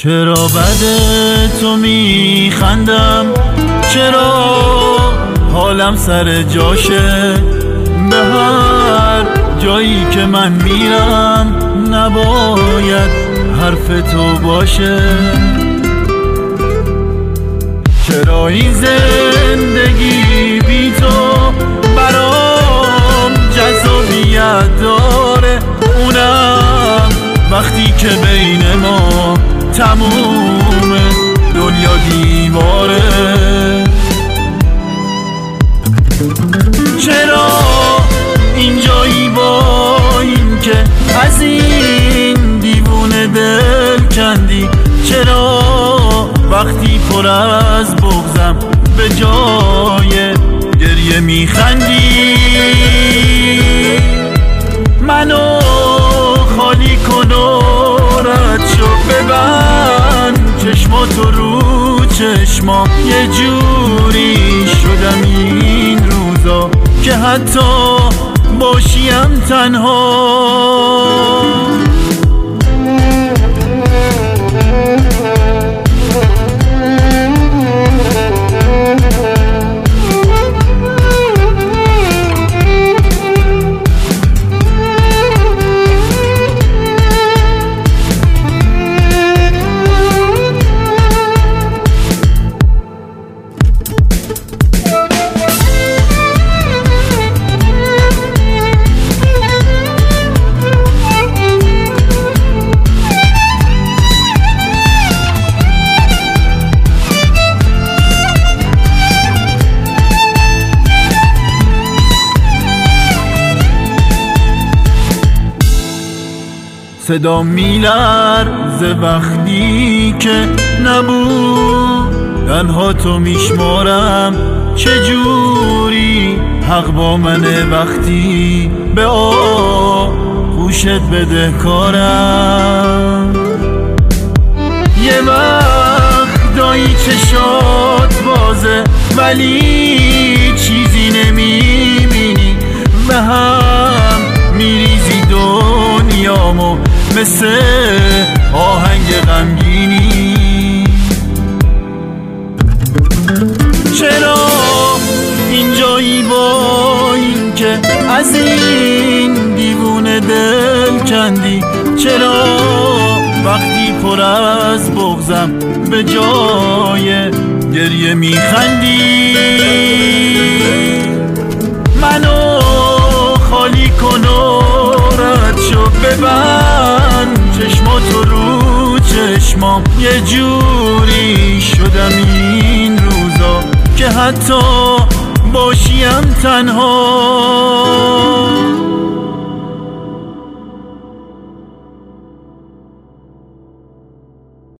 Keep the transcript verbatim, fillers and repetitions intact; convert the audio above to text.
چرا بد تو میخندم، چرا حالم سر جاشه، به هر جایی که من میرم نباید حرف تو باشه. چرا این زندگی بی تو برام جذابیت داره، اونم وقتی که بین ما تموم دنیا دیواره. چرا اینجایی با این که از این دیوونه دل کندی، چرا وقتی پر از بغضم به جای گریه میخندی؟ منو خالی کن و رد شو، ببند چشماتو رو چشمام، یه جوری شدم این روزا که حتی باشیم تنها. صدا میلرزه وقتی که نبود، تنها تو میشمارم، چجوری حق با منه وقتی به آغوشت بدهکارم. یه وقتایی چشات بازه ولی چیزی نمیبینی، به هم میریزی دنیامو مثل آهنگ غمگینی. چرا اینجایی با این که از این دیوونه دل کندی، چرا وقتی پر از بغضم به جای گریه میخندی؟ منو خالی کن و رد شو، ببند چشماتو رو چشمام، یه جوری شدم این روزا که حتی باشیم تنها.